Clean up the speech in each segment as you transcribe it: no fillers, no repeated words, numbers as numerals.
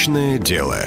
Личное дело.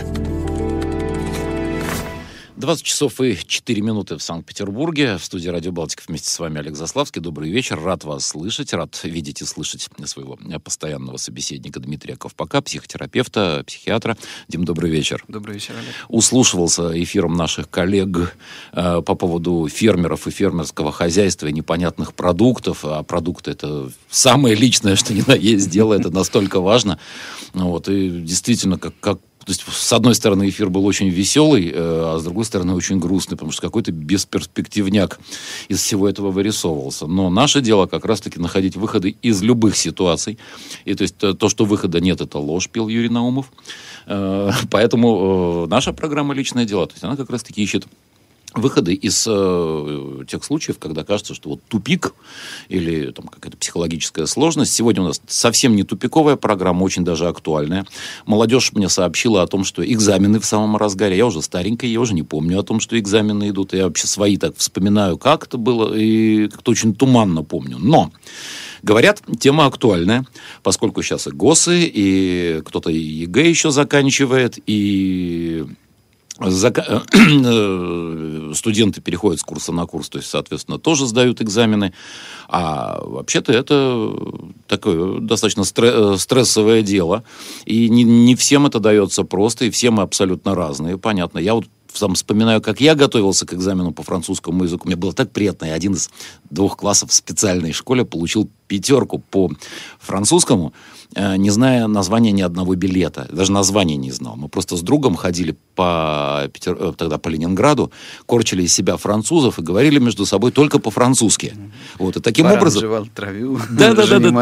20 часов и 4 минуты в Санкт-Петербурге. В студии «Радио Балтика» вместе с вами Олег Заславский. Добрый вечер. Рад вас слышать. Рад видеть и слышать своего постоянного собеседника Дмитрия Ковпака, психотерапевта, психиатра. Дим, добрый вечер. Добрый вечер, Олег. Услушивался эфиром наших коллег по поводу фермеров и фермерского хозяйства и непонятных продуктов. А продукты — это самое личное, что ни на есть дело. Это настолько важно. Вот. И действительно, то есть, с одной стороны, эфир был очень веселый, а с другой стороны, очень грустный, потому что какой-то бесперспективняк из всего этого вырисовывался. Но наше дело как раз-таки находить выходы из любых ситуаций. И то есть, то, что выхода нет, это ложь, пел Юрий Наумов. Поэтому наша программа «Личное дело», то есть, она как раз-таки ищет выходы из тех случаев, когда кажется, что вот тупик или там какая-то психологическая сложность. Сегодня у нас совсем не тупиковая программа, очень даже актуальная. Молодежь мне сообщила о том, что экзамены в самом разгаре. Я уже старенькая, я уже не помню о том, что экзамены идут. Я вообще свои так вспоминаю, как это было, и как-то очень туманно помню. Но говорят, тема актуальная, поскольку сейчас и ГОСы, и кто-то и ЕГЭ еще заканчивает, и студенты переходят с курса на курс, то есть, соответственно, тоже сдают экзамены. А вообще-то это такое достаточно стрессовое дело. И не всем это дается просто, и все мы абсолютно разные, понятно. Я вот сам вспоминаю, как я готовился к экзамену по французскому языку. Мне было так приятно. Я один из 2 классов в специальной школе получил 5 по французскому, не зная названия ни одного билета. Даже названия не знал. Мы просто с другом ходили тогда по Ленинграду, корчили из себя французов и говорили между собой только по-французски. Вот. И таким образом... жевал траву. Да.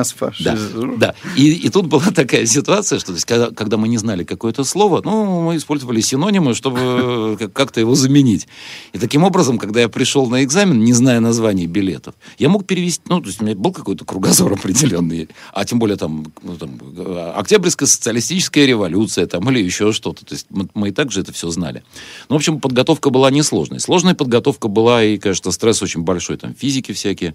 И тут была такая ситуация, что то есть, когда мы не знали какое-то слово, мы использовали синонимы, чтобы как-то его заменить. И таким образом, когда я пришел на экзамен, не зная названий билетов, я мог перевести... то есть у меня был какой-то кругозор определенный, а тем более Октябрьская социалистическая революция или еще что-то. То есть мы и так же это все знали. В общем, подготовка была несложной. Сложная подготовка была, и, конечно, стресс очень большой. Там физики всякие.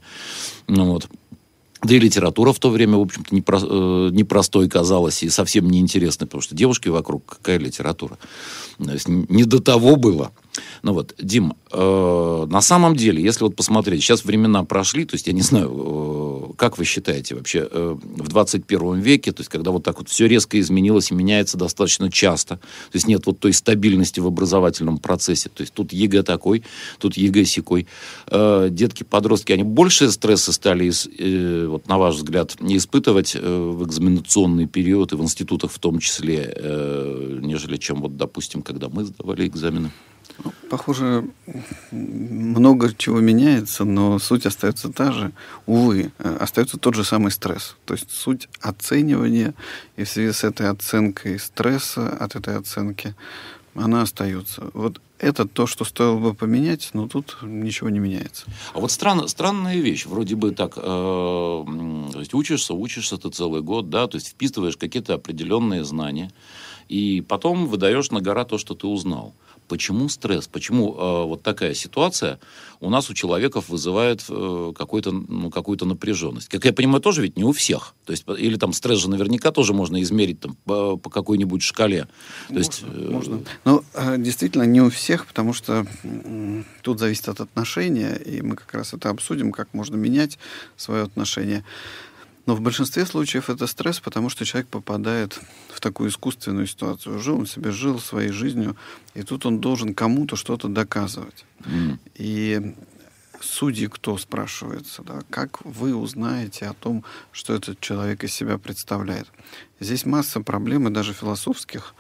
Да и литература в то время, в общем-то, непростой казалась и совсем неинтересной, потому что девушки вокруг, какая литература. То есть не до того было. Дим, на самом деле, если посмотреть, сейчас времена прошли, то есть я не знаю, как вы считаете вообще, в 21 веке, то есть когда так все резко изменилось и меняется достаточно часто, то есть нет той стабильности в образовательном процессе, то есть тут ЕГЭ такой, тут ЕГЭ сякой. Детки, подростки, они больше стресса стали, на ваш взгляд, не испытывать в экзаменационный период и в институтах в том числе, нежели чем, допустим, когда мы сдавали экзамены? Похоже, много чего меняется, но суть остается та же. Увы, остается тот же самый стресс. То есть суть оценивания, и в связи с этой оценкой стресса от этой оценки, она остается. Это то, что стоило бы поменять, но тут ничего не меняется. А странная вещь. Вроде бы так, то есть учишься ты целый год, да, то есть вписываешь какие-то определенные знания, и потом выдаешь на гора то, что ты узнал. Почему стресс? Почему такая ситуация у нас, у человеков, вызывает какую-то напряженность? Как я понимаю, тоже ведь не у всех. То есть, или стресс же наверняка тоже можно измерить по какой-нибудь шкале. Можно. Но действительно не у всех, потому что тут зависит от отношения, и мы как раз это обсудим, как можно менять свое отношение. Но в большинстве случаев это стресс, потому что человек попадает в такую искусственную ситуацию. Он себе жил своей жизнью, и тут он должен кому-то что-то доказывать. И судьи кто, спрашивается, да? Как вы узнаете о том, что этот человек из себя представляет? Здесь масса проблем, и даже философских.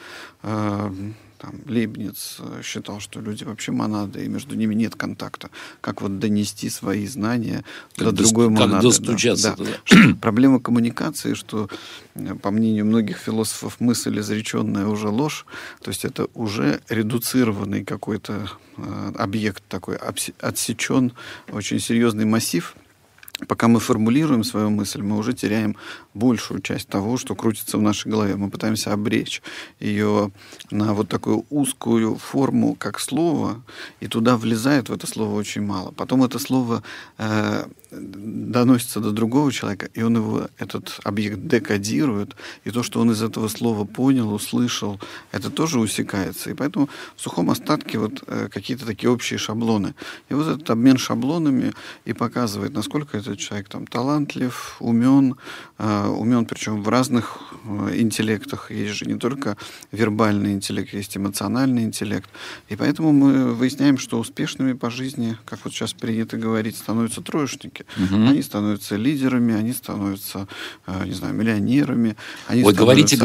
Лейбниц считал, что люди вообще монады, и между ними нет контакта. Как донести свои знания до другой монады? Как достучаться? Да. Проблема коммуникации, что, по мнению многих философов, мысль изреченная уже ложь, то есть это уже редуцированный какой-то объект такой, отсечен очень серьезный массив. Пока мы формулируем свою мысль, мы уже теряем большую часть того, что крутится в нашей голове. Мы пытаемся обречь ее на такую узкую форму, как слово, и туда влезает в это слово очень мало. Потом это слово доносится до другого человека, и он его, этот объект декодирует, и то, что он из этого слова понял, услышал, это тоже усекается. И поэтому в сухом остатке вот какие-то такие общие шаблоны. И вот этот обмен шаблонами и показывает, насколько этот человек там талантлив, умен причем в разных интеллектах. Есть же не только вербальный интеллект, есть эмоциональный интеллект. И поэтому мы выясняем, что успешными по жизни, как вот сейчас принято говорить, становятся троечники. Они становятся лидерами, они становятся, не знаю, миллионерами. Они говорите.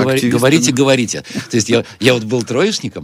То есть я вот был троечником,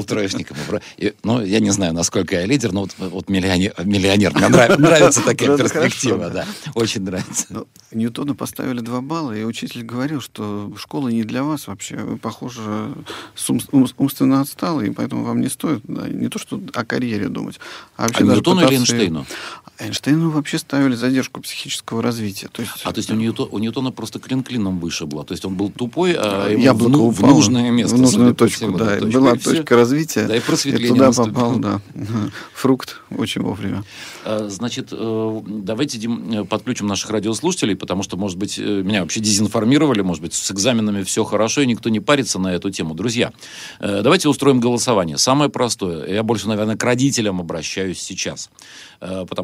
ну, я не знаю, насколько я лидер, но вот миллионер. Мне нравится такая перспектива, да. Очень нравится. Ньютону поставили 2 балла, и учитель говорил, что школа не для вас вообще. Вы, похоже, умственно отсталы, и поэтому вам не стоит не то, что о карьере думать, а вообще даже Ньютону или Эйнштейну? Эйнштейну вообще ставили задержку психического развития. То есть у Ньютона просто клин клином вышибло. То есть он был тупой, а ему в нужное место. В нужную точку, да. Была точка развития, да, и туда попал, да. Фрукт очень вовремя. Значит, давайте, Дим, подключим наших радиослушателей, потому что, может быть, меня вообще дезинформировали, может быть, с экзаменами все хорошо, и никто не парится на эту тему. Друзья, давайте устроим голосование. Самое простое. Я больше, наверное, к родителям обращаюсь сейчас. Потому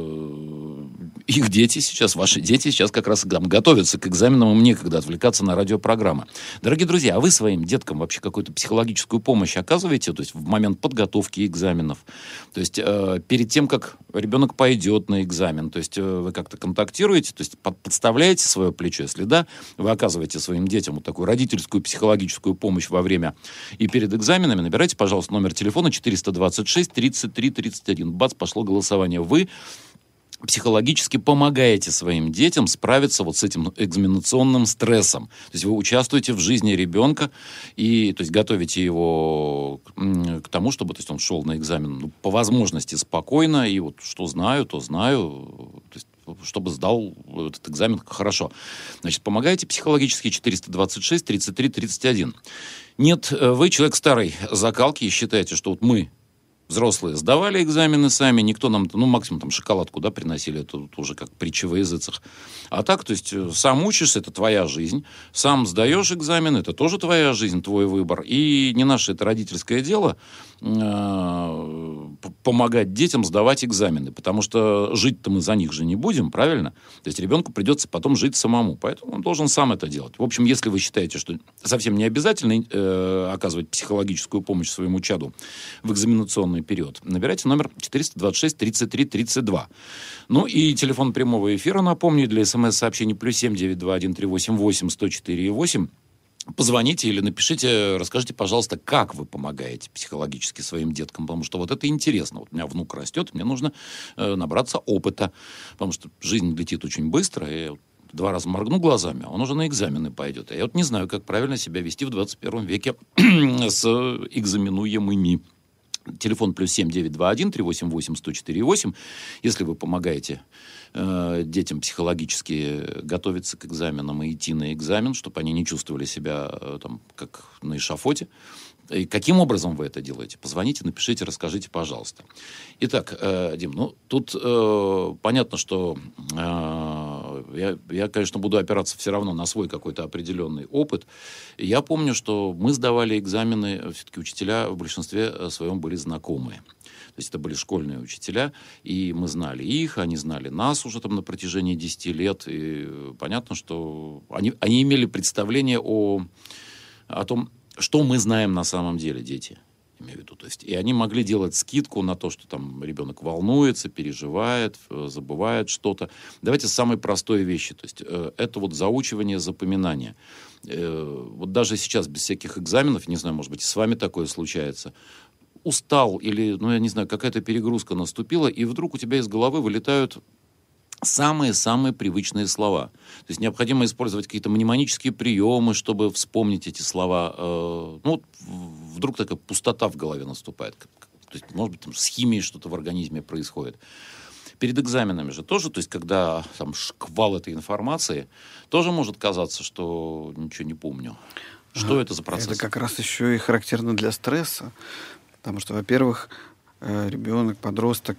что их дети сейчас, ваши дети сейчас как раз готовятся к экзаменам, им некогда отвлекаться на радиопрограммы. Дорогие друзья, а вы своим деткам вообще какую-то психологическую помощь оказываете? То есть в момент подготовки экзаменов? То есть перед тем, как ребенок пойдет на экзамен, то есть вы как-то контактируете, то есть подставляете свое плечо? Если да, вы оказываете своим детям вот такую родительскую психологическую помощь во время и перед экзаменами. Набирайте, пожалуйста, номер телефона 426 33 31. Бац, пошло голосование. Вы психологически помогаете своим детям справиться вот с этим экзаменационным стрессом. То есть вы участвуете в жизни ребенка и, то есть, готовите его к тому, чтобы, то есть, он шел на экзамен по возможности спокойно, и вот что знаю, то знаю, то есть, чтобы сдал этот экзамен хорошо. Значит, помогаете психологически 426 33 31. Нет, вы человек старой закалки и считаете, что вот мы, взрослые, сдавали экзамены сами, никто нам, максимум там шоколадку, да, приносили, это тут уже как притча во языцах. А так, то есть, сам учишься, это твоя жизнь, сам сдаешь экзамен, это тоже твоя жизнь, твой выбор. И не наше это родительское дело помогать детям сдавать экзамены, потому что жить-то мы за них же не будем, правильно? То есть, ребенку придется потом жить самому, поэтому он должен сам это делать. В общем, если вы считаете, что совсем не обязательно оказывать психологическую помощь своему чаду в экзаменационный период, набирайте номер 426 33 32. Ну и телефон прямого эфира, напомню, для смс-сообщений +7 921 388 104 8. Позвоните или напишите, расскажите, пожалуйста, как вы помогаете психологически своим деткам, потому что вот это интересно. Вот у меня внук растет, мне нужно набраться опыта, потому что жизнь летит очень быстро, и 2 раза моргну глазами, а он уже на экзамены пойдет. А я вот не знаю, как правильно себя вести в 21 веке с экзаменуемыми. Телефон +7 921 388 104 8. Если вы помогаете детям психологически готовиться к экзаменам и идти на экзамен, чтобы они не чувствовали себя там, как на эшафоте. И каким образом вы это делаете? Позвоните, напишите, расскажите, пожалуйста. Итак, Дим, тут понятно, что я, конечно, буду опираться все равно на свой какой-то определенный опыт. Я помню, что мы сдавали экзамены, все-таки учителя в большинстве своем были знакомые. То есть это были школьные учителя, и мы знали их, они знали нас уже там на протяжении 10 лет. И понятно, что они имели представление о том, что мы знаем на самом деле, дети, имею в виду. То есть, и они могли делать скидку на то, что там ребенок волнуется, переживает, забывает что-то. Давайте с самой простой вещи. То есть, это вот заучивание, запоминание. Вот даже сейчас без всяких экзаменов, не знаю, может быть, и с вами такое случается, устал или, я не знаю, какая-то перегрузка наступила, и вдруг у тебя из головы вылетают самые-самые привычные слова. То есть необходимо использовать какие-то мнемонические приемы, чтобы вспомнить эти слова. Вдруг такая пустота в голове наступает. То есть, может быть, там с химией что-то в организме происходит. Перед экзаменами же тоже, то есть, когда там шквал этой информации, тоже может казаться, что ничего не помню. Что это за процесс? Это как раз еще и характерно для стресса. Потому что, во-первых, ребенок, подросток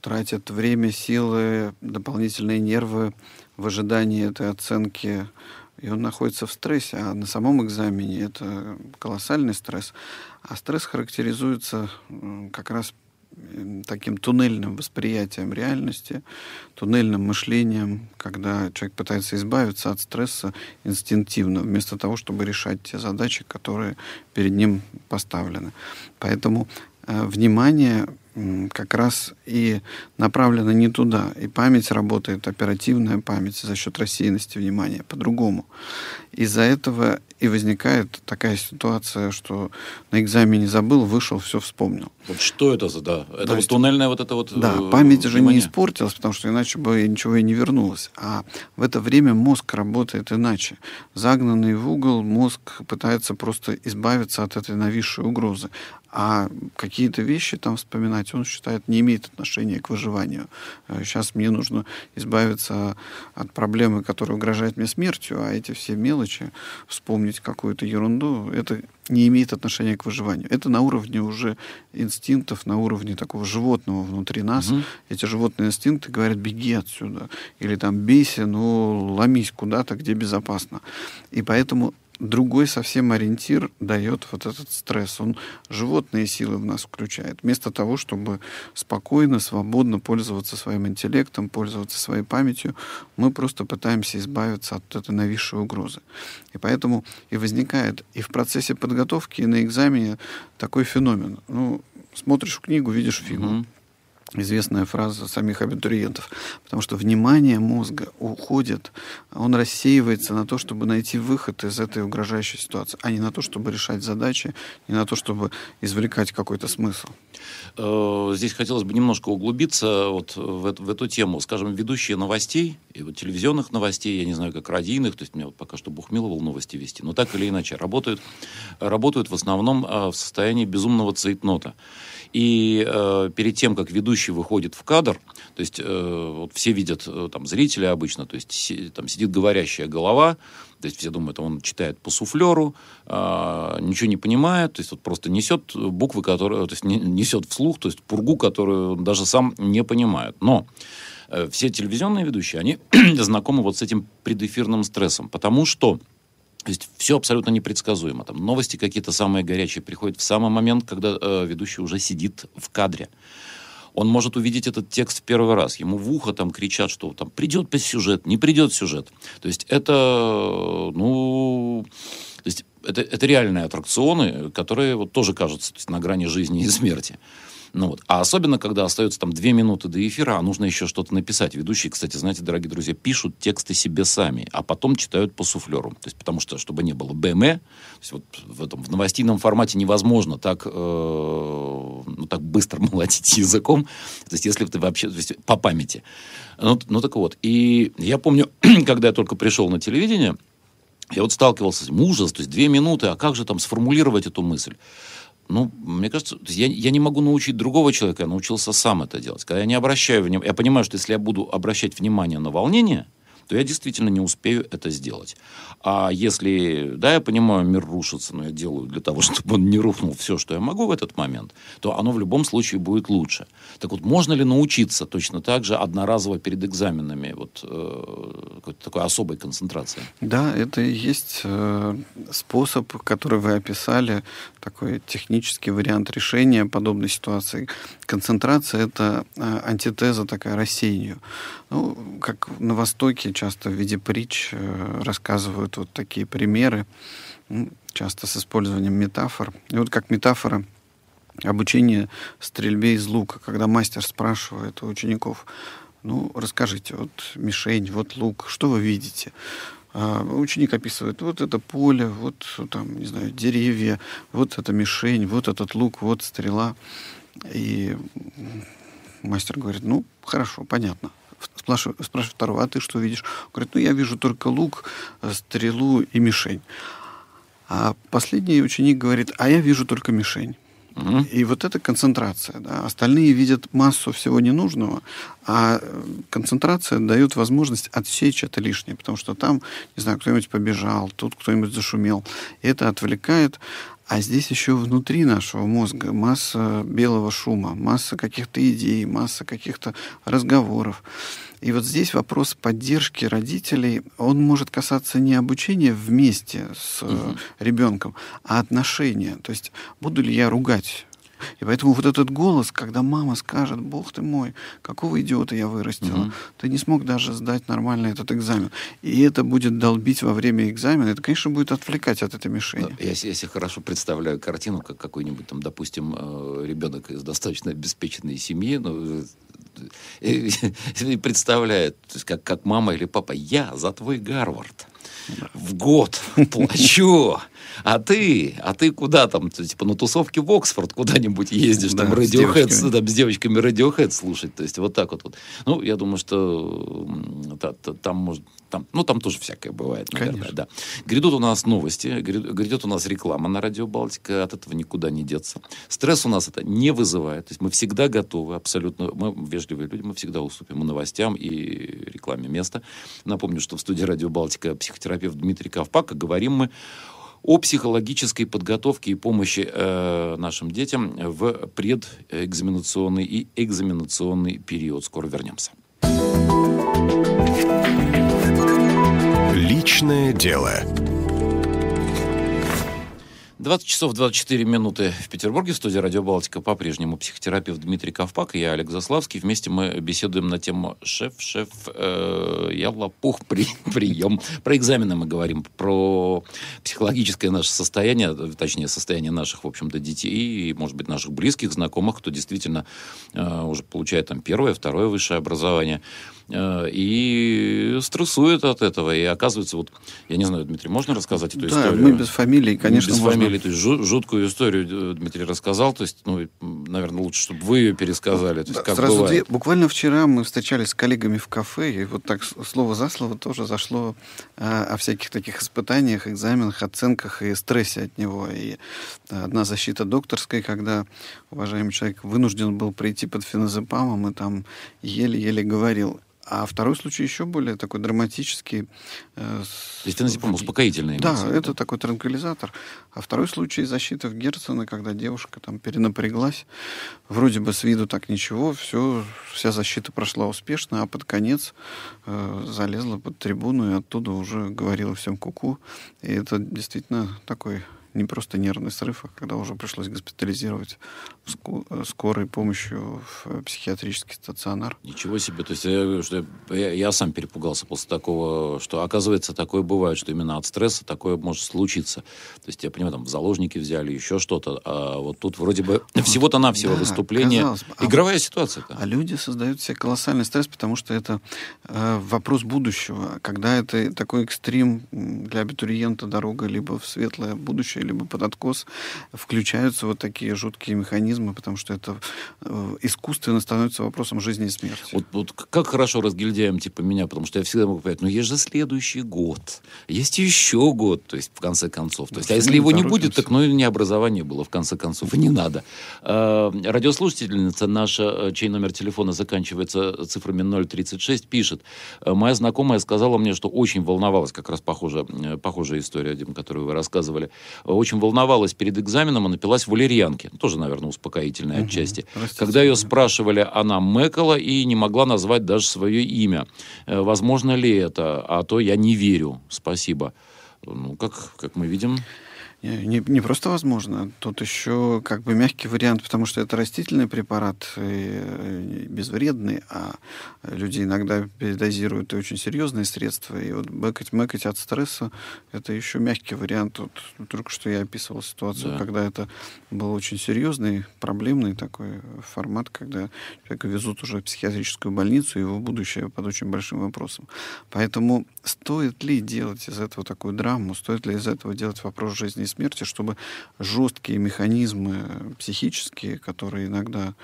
тратит время, силы, дополнительные нервы в ожидании этой оценки, и он находится в стрессе. А на самом экзамене это колоссальный стресс. А стресс характеризуется как раз таким туннельным восприятием реальности, туннельным мышлением, когда человек пытается избавиться от стресса инстинктивно, вместо того, чтобы решать те задачи, которые перед ним поставлены. Поэтому внимание как раз и направлено не туда. И память работает, оперативная память за счет рассеянности внимания по-другому. Из-за этого и возникает такая ситуация, что на экзамене забыл, вышел, все вспомнил. Вот что это за, да? Это вот туннельное вот это вот Да, память же не испортилась, потому что иначе бы ничего и не вернулось. А в это время мозг работает иначе. Загнанный в угол, мозг пытается просто избавиться от этой нависшей угрозы. А какие-то вещи там вспоминать, он считает, не имеет отношения к выживанию. Сейчас мне нужно избавиться от проблемы, которая угрожает мне смертью, а эти все мелочи, вспомнить какую-то ерунду, это не имеет отношения к выживанию. Это на уровне уже инстинктов, на уровне такого животного внутри нас. Эти животные инстинкты говорят: беги отсюда. Или там бейся, но ломись куда-то, где безопасно. И поэтому другой совсем ориентир дает вот этот стресс. Он животные силы в нас включает. Вместо того, чтобы спокойно, свободно пользоваться своим интеллектом, пользоваться своей памятью, мы просто пытаемся избавиться от этой нависшей угрозы. И поэтому и возникает и в процессе подготовки, и на экзамене такой феномен. Ну, смотришь книгу, видишь фильм. Известная фраза самих абитуриентов. Потому что внимание мозга уходит, он рассеивается на то, чтобы найти выход из этой угрожающей ситуации, а не на то, чтобы решать задачи, не на то, чтобы извлекать какой-то смысл. Здесь хотелось бы немножко углубиться вот в эту тему. Скажем, ведущие новостей, и вот телевизионных новостей, я не знаю, как радийных, то есть мне вот пока что Бухмиловал новости вести, но так или иначе работают в основном в состоянии безумного цейтнота. И перед тем, как ведущий выходит в кадр, то есть вот все видят там зрители обычно, то есть там сидит говорящая голова, то есть все думают, он читает по суфлеру, ничего не понимает, то есть вот просто несет буквы, которые, то есть несет вслух, то есть пургу, которую он даже сам не понимает. Но все телевизионные ведущие, они знакомы вот с этим предэфирным стрессом, потому что то есть все абсолютно непредсказуемо. Там новости какие-то самые горячие приходят в самый момент, когда ведущий уже сидит в кадре. Он может увидеть этот текст в первый раз. Ему в ухо там кричат, что там придет сюжет, не придет сюжет. То есть это, это реальные аттракционы, которые вот тоже кажутся, то есть, на грани жизни и смерти. Ну вот. А особенно, когда остается там 2 минуты до эфира, а нужно еще что-то написать. Ведущие, кстати, знаете, дорогие друзья, пишут тексты себе сами, а потом читают по суфлеру. То есть, потому что, чтобы не было БМ, то есть, вот в новостном формате невозможно так быстро молотить языком. То есть, если ты вообще, то есть, по памяти. Ну так вот. И я помню, когда я только пришел на телевидение, я вот сталкивался с этим, ужас, то есть 2 минуты, а как же там сформулировать эту мысль? Ну, мне кажется, я не могу научить другого человека, я научился сам это делать. Когда я не обращаю внимания, я понимаю, что если я буду обращать внимание на волнение, то я действительно не успею это сделать. А если, да, я понимаю, мир рушится, но я делаю для того, чтобы он не рухнул все, что я могу в этот момент, то оно в любом случае будет лучше. Так вот, можно ли научиться точно так же одноразово перед экзаменами вот какой-то такой особой концентрации? Да, это и есть способ, который вы описали, такой технический вариант решения подобной ситуации. Концентрация — это антитеза такая рассеянию. Ну, как на Востоке часто в виде притч рассказывают вот такие примеры, часто с использованием метафор. И вот как метафора обучение стрельбе из лука, когда мастер спрашивает у учеников: ну, расскажите, вот мишень, вот лук, что вы видите? Ученик описывает: вот это поле, вот там, не знаю, деревья, вот это мишень, вот этот лук, вот стрела. И мастер говорит: ну, хорошо, понятно. Спрашивает второго: а ты что видишь? Он говорит: ну, я вижу только лук, стрелу и мишень. А последний ученик говорит: а я вижу только мишень. И вот эта концентрация. Да? Остальные видят массу всего ненужного, А концентрация дает возможность отсечь это лишнее, потому что там, не знаю, кто-нибудь побежал, тут кто-нибудь зашумел. И это отвлекает. А здесь еще внутри нашего мозга масса белого шума, масса каких-то идей, масса каких-то разговоров. И вот здесь вопрос поддержки родителей, он может касаться не обучения вместе с ребенком, а отношения. То есть буду ли я ругать? И поэтому вот этот голос, когда мама скажет: «Бог ты мой, какого идиота я вырастила, ты не смог даже сдать нормально этот экзамен», и это будет долбить во время экзамена, это, конечно, будет отвлекать от этой мишени. Я себе хорошо представляю картину, как какой-нибудь там, допустим, ребенок из достаточно обеспеченной семьи, и представляет, то есть как мама или папа: «Я за твой Гарвард в год плачу, а ты куда там, типа на тусовке в Оксфорд куда-нибудь ездишь, там Radiohead, с девочками Radiohead слушать», то есть вот так вот. Ну, я думаю, что там тоже всякое бывает, наверное. Конечно. Да. Грядут у нас новости, грядет у нас реклама на Радио Балтика, от этого никуда не деться. Стресс у нас это не вызывает, то есть мы всегда готовы, абсолютно, мы вежливые люди, мы всегда уступим и новостям, и рекламе места. Напомню, что в студии Радио Балтика психотерапевт Дмитрий Ковпак, и говорим мы о психологической подготовке и помощи нашим детям в предэкзаменационный и экзаменационный период. Скоро вернемся. Личное дело. 20 часов 24 минуты в Петербурге. В студии Радио Балтика по-прежнему психотерапевт Дмитрий Ковпак и я, Олег Заславский. Вместе мы беседуем на тему я лопух, прием. Про экзамены мы говорим, про психологическое наше состояние, точнее, состояние наших, в общем-то, детей и, может быть, наших близких, знакомых, кто действительно уже получает там первое, второе высшее образование и стрессует от этого. И оказывается, вот, я не знаю, Дмитрий, можно рассказать эту историю? Да, мы без фамилии, конечно, без можно. фамилии. То есть жуткую историю Дмитрий рассказал. То есть, наверное, лучше, чтобы вы ее пересказали. То есть, как сразу бывает. Буквально вчера мы встречались с коллегами в кафе, и вот так слово за слово тоже зашло о всяких таких испытаниях, экзаменах, оценках и стрессе от него. И одна защита докторская, когда уважаемый человек вынужден был прийти под феназепамом и там еле-еле говорил. А второй случай еще более такой драматический. То есть феназепам успокоительный. Да, это такой транквилизатор. А второй случай защиты в Герцена, когда девушка там перенапряглась. Вроде бы с виду так ничего, вся защита прошла успешно, а под конец залезла под трибуну и оттуда уже говорила всем ку-ку. И это действительно такой не просто нервный срыв, а когда уже пришлось госпитализировать скорой помощью в психиатрический стационар. Ничего себе. То есть я сам перепугался после такого, что, оказывается, такое бывает, что именно от стресса такое может случиться. То есть, я понимаю, там в заложники взяли, еще что-то, а вот тут вроде бы всего-то навсего выступление. Игровая ситуация. А люди создают себе колоссальный стресс, потому что это вопрос будущего. Когда это такой экстрим для абитуриента, дорога либо в светлое будущее, либо под откос, включаются вот такие жуткие механизмы, потому что это искусственно становится вопросом жизни и смерти. Вот как хорошо разгильдяем типа меня, потому что я всегда могу понять, есть же следующий год, есть еще год, то есть в конце концов. То есть, а если его не будет, так и не образование было в конце концов, и не надо. Радиослушательница наша, чей номер телефона заканчивается цифрами 036, пишет: моя знакомая сказала мне, что очень волновалась, как раз похожая история, Дим, которую вы рассказывали, очень волновалась перед экзаменом и напилась валерьянки. Тоже, наверное, успокоительной отчасти. Когда ее спрашивали, она мэкала и не могла назвать даже свое имя. Возможно ли это? А то я не верю. Спасибо. Как мы видим... Не просто возможно, тут еще как бы мягкий вариант, потому что это растительный препарат, и безвредный, а люди иногда передозируют и очень серьезные средства, и вот мэкать от стресса — это еще мягкий вариант. Вот, только что я описывал ситуацию, когда это был очень серьезный, проблемный такой формат, когда человека везут уже в психиатрическую больницу, и его будущее под очень большим вопросом. Поэтому стоит ли делать из этого такую драму, стоит ли из этого делать вопрос жизни и смерти, чтобы жесткие механизмы психические, которые иногда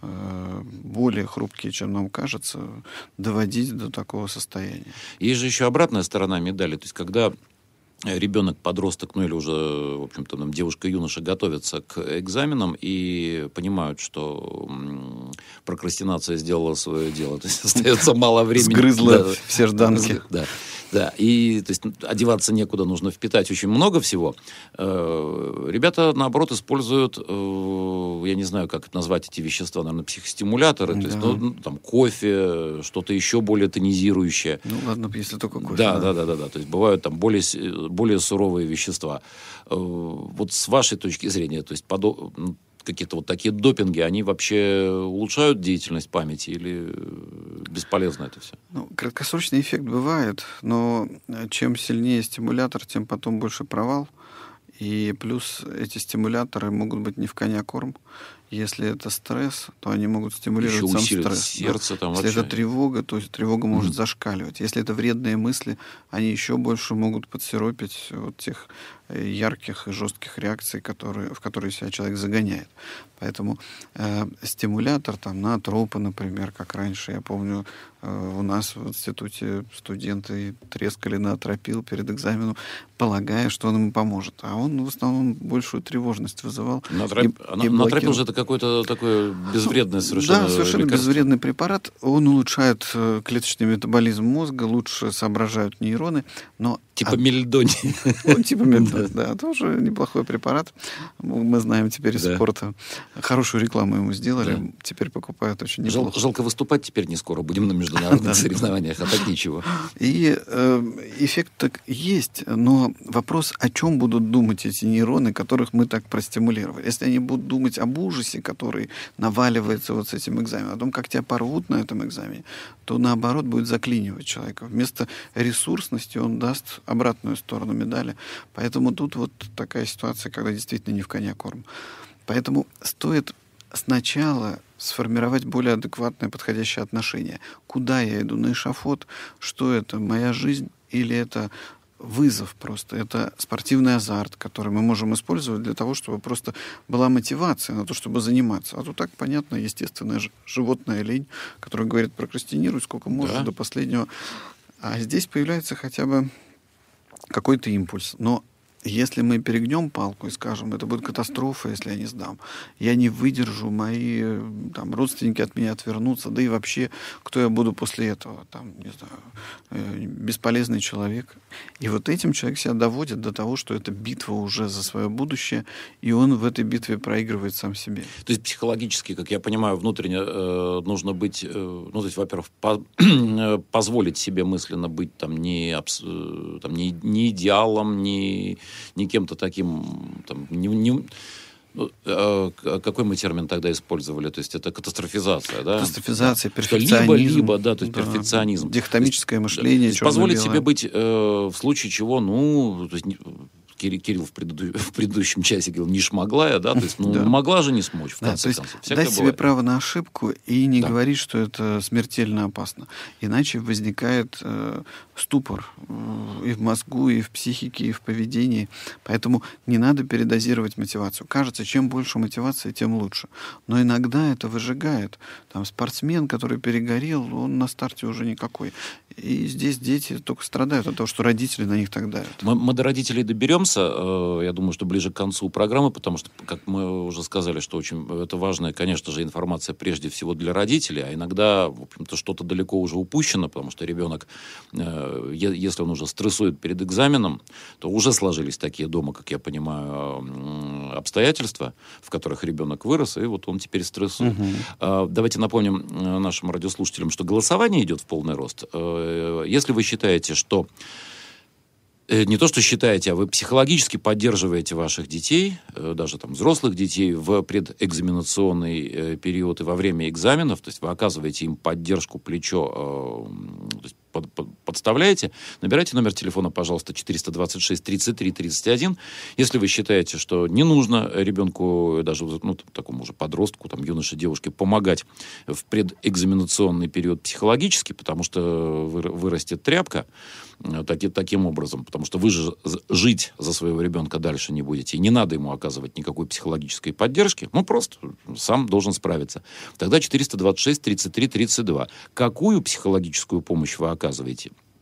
более хрупкие, чем нам кажется, доводить до такого состояния. Есть же еще обратная сторона медали. То есть, когда ребенок, подросток, ну или уже, в общем-то, девушка, юноша готовятся к экзаменам и понимают, что прокрастинация сделала свое дело. То есть остается мало времени. Сгрызла все жданки. Да, и то есть одеваться некуда, нужно впитать очень много всего. Ребята, наоборот, используют, я не знаю, как назвать эти вещества, наверное, психостимуляторы, то есть, там, кофе, что-то еще более тонизирующее. Ну, ладно, если только кофе. Да. То есть бывают там более суровые вещества. Вот с вашей точки зрения, то есть какие-то вот такие допинги, они вообще улучшают деятельность памяти или бесполезно это все? Ну, краткосрочный эффект бывает, но чем сильнее стимулятор, тем потом больше провал. И плюс эти стимуляторы могут быть не в коня корм. Если это стресс, то они могут стимулировать еще сам усилить стресс. сердце, там, если вообще. это тревога, то тревога может зашкаливать. Если это вредные мысли, они еще больше могут подсиропить вот тех ярких и жестких реакций, в которые себя человек загоняет. Поэтому стимулятор, там, натропы, например, как раньше, я помню, у нас в институте студенты трескали натропил перед экзаменом, полагая, что он им поможет. А он в основном большую тревожность вызывал. Натропил же это какое-то такое безвредное совершенно Да, совершенно лекарство. безвредный препарат. Он улучшает клеточный метаболизм мозга, лучше соображают нейроны, но Типа мельдоний. Типа мельдоний, да. Тоже неплохой препарат. Мы знаем теперь из спорта. Хорошую рекламу ему сделали. Теперь покупают очень неплохо. Жалко, выступать теперь не скоро. Будем на международных соревнованиях, а так ничего. И эффект так есть, но вопрос, о чем будут думать эти нейроны, которых мы так простимулировали. Если они будут думать об ужасе, который наваливается вот с этим экзаменом, о том, как тебя порвут на этом экзамене, то наоборот будет заклинивать человека. Вместо ресурсности он даст обратную сторону медали. Поэтому тут вот такая ситуация, когда действительно не в коня корм. Поэтому стоит сначала сформировать более адекватное, подходящее отношение. Куда я иду? На эшафот? Что это? Моя жизнь? Или это вызов просто? Это спортивный азарт, который мы можем использовать для того, чтобы просто была мотивация на то, чтобы заниматься. А то так, понятно, естественная животная лень, которая говорит, прокрастинируй сколько можешь до последнего. А здесь появляется хотя бы какой-то импульс. Но если мы перегнем палку и скажем, это будет катастрофа, если я не сдам, я не выдержу, мои там, родственники от меня отвернутся, да и вообще, кто я буду после этого, там, не знаю, бесполезный человек. И вот этим человек себя доводит до того, что это битва уже за свое будущее, и он в этой битве проигрывает сам себе. То есть психологически, как я понимаю, внутренне нужно быть, ну, то есть, во-первых, позволить себе мысленно быть там, не идеалом, не кем-то таким, там, какой мы термин тогда использовали? То есть это катастрофизация, да? Катастрофизация, перфекционизм. Либо, да, то есть перфекционизм. Дихотомическое мышление, то есть позволить себе быть в случае чего, ну, то есть Кирилл в предыдущем часе говорил, не шмоглая, да, то есть, могла же не смочь, в конце концов. Дать себе право на ошибку и не говорить, что это смертельно опасно. Иначе возникает ступор и в мозгу, и в психике, и в поведении. Поэтому не надо передозировать мотивацию. Кажется, чем больше мотивации, тем лучше. Но иногда это выжигает. Там спортсмен, который перегорел, он на старте уже никакой. И здесь дети только страдают от того, что родители на них так давят. Мы до родителей доберемся, я думаю, что ближе к концу программы, потому что, как мы уже сказали, что очень это важная, конечно же, информация прежде всего для родителей, а иногда, в общем-то, что-то далеко уже упущено, потому что ребенок, если он уже стрессует перед экзаменом, то уже сложились такие дома, как я понимаю, обстоятельства, в которых ребенок вырос, и вот он теперь стрессует. Давайте напомним нашим радиослушателям, что голосование идет в полный рост. Если вы считаете, что не то, что считаете, а вы психологически поддерживаете ваших детей, даже там взрослых детей, в предэкзаменационный период и во время экзаменов, то есть вы оказываете им поддержку, плечо, то есть подставляете, набирайте номер телефона, пожалуйста, 426-33-31. Если вы считаете, что не нужно ребенку, даже такому уже подростку, там, юноше, девушке, помогать в предэкзаменационный период психологически, потому что вырастет тряпка таким образом, потому что вы же жить за своего ребенка дальше не будете, и не надо ему оказывать никакой психологической поддержки, просто сам должен справиться. Тогда 426-33-32. Какую психологическую помощь вы оказываете?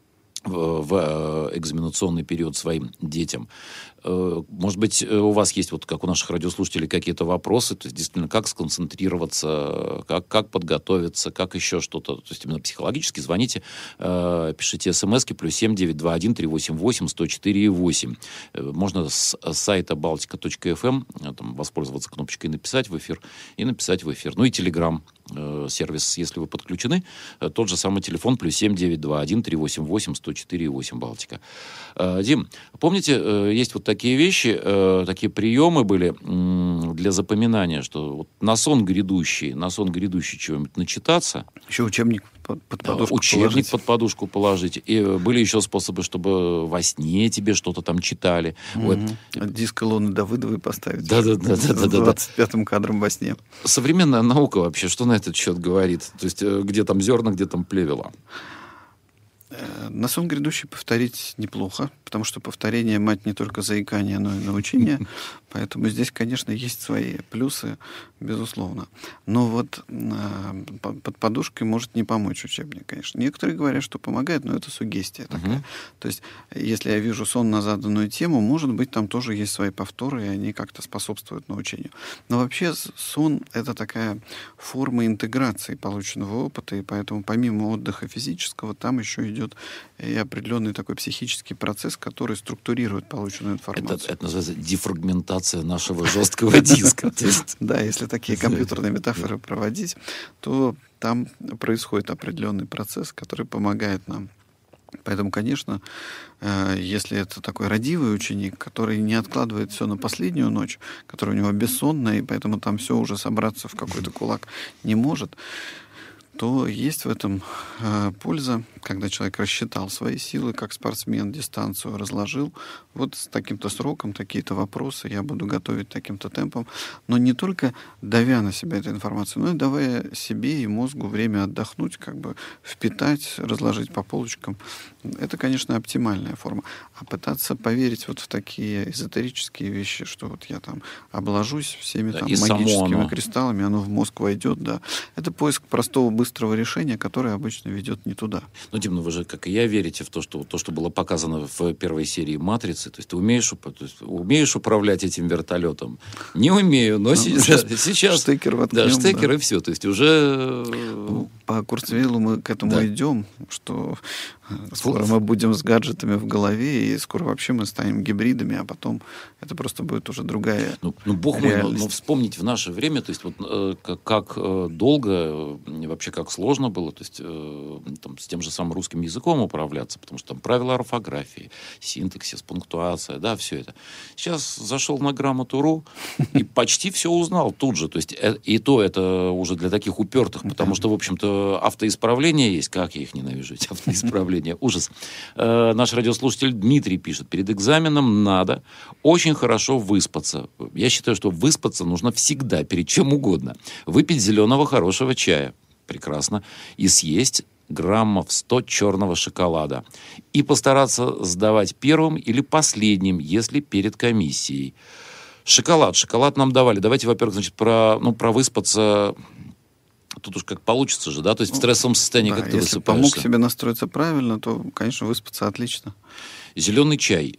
в экзаменационный период своим детям. Может быть, у вас есть, вот как у наших радиослушателей, какие-то вопросы, то есть действительно, как сконцентрироваться, как подготовиться, как еще что-то, то есть именно психологически, звоните, пишите смски +7 921 388 104 8. Можно с сайта baltica.fm там воспользоваться кнопочкой «Написать в эфир» и написать в эфир. Ну и Telegram сервис, если вы подключены, тот же самый телефон +7 921 388 104 8 Балтика. Дим, помните, есть вот такие вещи, такие приемы были для запоминания, что вот на сон грядущий чего-нибудь начитаться. Еще учебник под подушку учебник положить. под подушку положить. И были еще способы, чтобы во сне тебе что-то там читали. Вот. Диск Илоны Давыдовой поставить. Да. С 25-м кадром во сне. Современная наука вообще, что на этот счет говорит? То есть, где там зерна, где там плевела? На сон грядущий повторить неплохо, потому что повторение — мать не только заикания, но и научения. Поэтому здесь, конечно, есть свои плюсы, безусловно. Но вот под подушкой может не помочь учебник, конечно. Некоторые говорят, что помогает, но это суггестия такая. То есть, если я вижу сон на заданную тему, может быть, там тоже есть свои повторы, и они как-то способствуют научению. Но вообще сон — это такая форма интеграции полученного опыта, и поэтому помимо отдыха физического, там еще идет и определенный такой психический процесс, который структурирует полученную информацию. Это называется дефрагментация нашего жесткого диска. Да, если такие компьютерные метафоры проводить, то там происходит определенный процесс, который помогает нам. Поэтому, конечно, если это такой радивый ученик, который не откладывает все на последнюю ночь, который у него бессонная, и поэтому там все уже собраться в какой-то кулак не может, то есть в этом польза, когда человек рассчитал свои силы, как спортсмен, дистанцию разложил. Вот с таким-то сроком, такие-то вопросы я буду готовить таким-то темпом. Но не только давя на себя эту информацию, но и давая себе и мозгу время отдохнуть, как бы впитать, разложить по полочкам. Это, конечно, оптимальная форма. А пытаться поверить вот в такие эзотерические вещи, что вот я там обложусь всеми там магическими кристаллами, оно в мозг войдет, да. Это поиск простого, быстрого решения, которое обычно ведет не туда. Ну, Дим, вы же, как и я, верите в то, что было показано в первой серии «Матрицы». То есть ты умеешь управлять этим вертолетом? Не умею, но сейчас... Штекер воткнем. Да, штекер и все. То есть уже... По Курцвейлу мы к этому идем, что скоро мы будем с гаджетами в голове, и скоро вообще мы станем гибридами, а потом это просто будет уже другая бог мой, но вспомнить в наше время, то есть вот как долго, вообще как сложно было, то есть там, с тем же самым русским языком управляться, потому что там правила орфографии, синтаксис, пунктуация, да, все это. Сейчас зашел на грамоту.ру и почти все узнал тут же, то есть и то это уже для таких упертых, потому что, в общем-то, автоисправления есть, как я их ненавижу, эти автоисправления, ужас. Наш радиослушатель Дмитрий пишет: перед экзаменом надо очень хорошо выспаться. Я считаю, что выспаться нужно всегда, перед чем угодно. Выпить зеленого хорошего чая. Прекрасно. И съесть граммов 100 черного шоколада. И постараться сдавать первым или последним, если перед комиссией. Шоколад нам давали. Давайте, во-первых, значит, про выспаться... Тут уж как получится же, да? То есть в стрессовом состоянии как ты высыпаешься. Если помог себе настроиться правильно, то, конечно, выспаться отлично. Зеленый чай.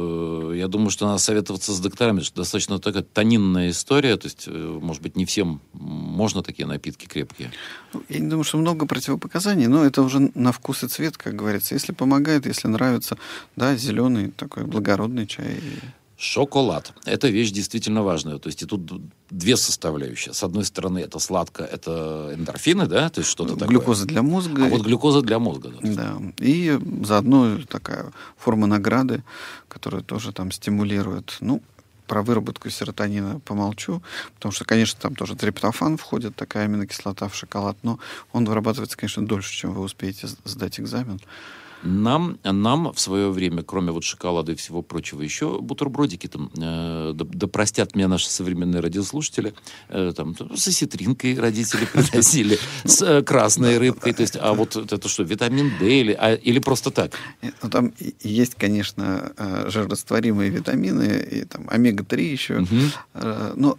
Я думаю, что надо советоваться с докторами, что достаточно такая тонинная история. То есть, может быть, не всем можно такие напитки крепкие. Я не думаю, что много противопоказаний, но это уже на вкус и цвет, как говорится. Если помогает, если нравится, да, зеленый такой благородный чай. Шоколад. Это вещь действительно важная. То есть и тут две составляющие. С одной стороны, это сладко, это эндорфины, да, то есть что-то такое. Глюкоза для мозга. А вот глюкоза для мозга. Да. И заодно такая форма награды, которая тоже там стимулирует. Ну, про выработку серотонина помолчу, потому что, конечно, там тоже триптофан входит, такая аминокислота в шоколад, но он вырабатывается, конечно, дольше, чем вы успеете сдать экзамен. Нам в свое время, кроме вот шоколада и всего прочего, еще бутербродики там, да простят меня наши современные радиослушатели, там, с осетринкой родители приносили, с красной рыбкой, то есть, а вот это что, витамин D или просто так? Ну, там есть, конечно, жирорастворимые витамины, и там омега-3 еще, но